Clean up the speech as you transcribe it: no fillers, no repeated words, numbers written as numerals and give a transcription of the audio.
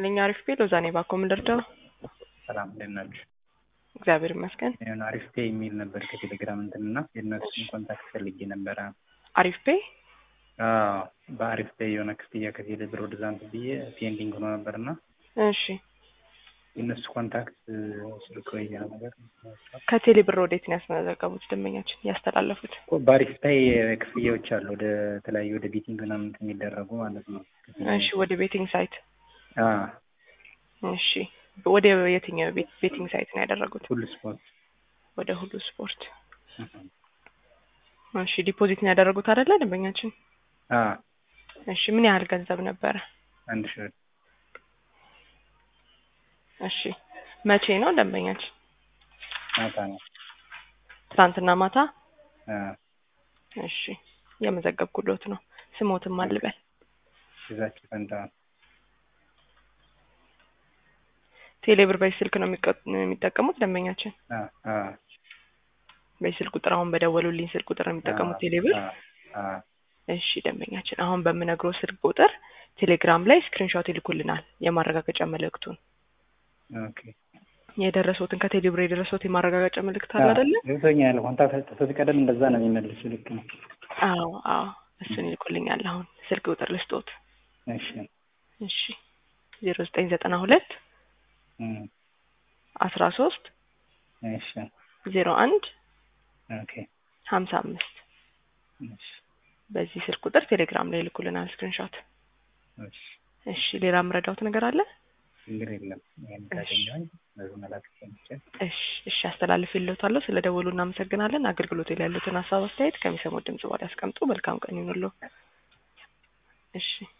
ይስጥልኝ አሪፍ ቤሎ ዛኔ ባኮ ምንደርደው ሰላም እንደናችሁ እግዚአብሔር ይመስገን አሪፍ ፔይ የሚል ነበር ከቴሌግራም እንትንና የነሱን ኮንታክት ፈልጌ ነበር አሪፍ ፔይ በአሪፍ ፔይ የሆነ ክፍያ ከቴሌ ብር ወደ ዛንት ብዬ ፔንዲንግ ሆኖ ነበርና እሺ የነሱ ኮንታክት ስልክ ወይ ያ ነገር ከቴሌ ብር ወዴት ነው ያስመዘገቡት ደንበኛችን ያስተላለፉት በአሪፍ ፔይ ክፍያዎች አሉ ወደ ተለያዩ ወደ ቤቲንግ ምናምን የሚደረጉ ማለት ነው እሺ ወደ ቤቲንግ ሳይት እሺ ወደ የትኛው ቤቲንግ ሳይት ነው ያደረጉት ሁሉ ስፖርት ወደ ሁሉ ስፖርት እሺ ዲፖዚት ነው ያደረጉት አይደለ ደንበኛችን እሺ ምን ያህል ገንዘብ ነበር 1000 እሺ መቼ ነው ደንበኛችን ማታ ነው ትናንትና ማታ እሺ የመዘገብኩሎት ነው ስሞትም አልበል እዛች ፈንታ ቴሌብር በስልክ ነው የሚጠቀሙት ደንበኛችን በስልክ ቁጥር አሁን በደወሉልኝ ስልክ ቁጥር ነው የሚጠቀሙት ቴሌብር እሺ ደንበኛችን አሁን በመነግረው ስልክ ቁጥር ቴሌግራም ላይ ስክሪንሾት ይልኩልናል የማረጋገጫ መልእክቱን ኦኬ የደረሰውትን ከቴሌብር የደረሰውት የማረጋገጫ መልእክት አለ አይደል ይዘኛል ኮንታክት ተሰቀደም እንደዛ ነው የሚመልስ ልክ ነው አዎ እሱን ይልኩልኛል አሁን ስልክ ቁጥር ልስጦት እሺ 0992 13 እሺ 01 ኦኬ 55 እሺ በዚህ ስልክ ቁጥር ቴሌግራም ላይ ልኩልናል ስክሪንሾት እሺ ሌላ ምረዳውት ነገር አለ እንግዲህ የለም ይሄን ካገኘኝ ለምን አላከፈም እሺ አስተላልፍልዎታለሁ ስለደወሉ እናመሰግናለን አገልግሎት ላይ ያሉትን ሐሳብ አስተያየት ከሚሰሙት ድምጽ በኋላ ያስቀምጡ መልካም ቀን ይሁንልዎ እሺ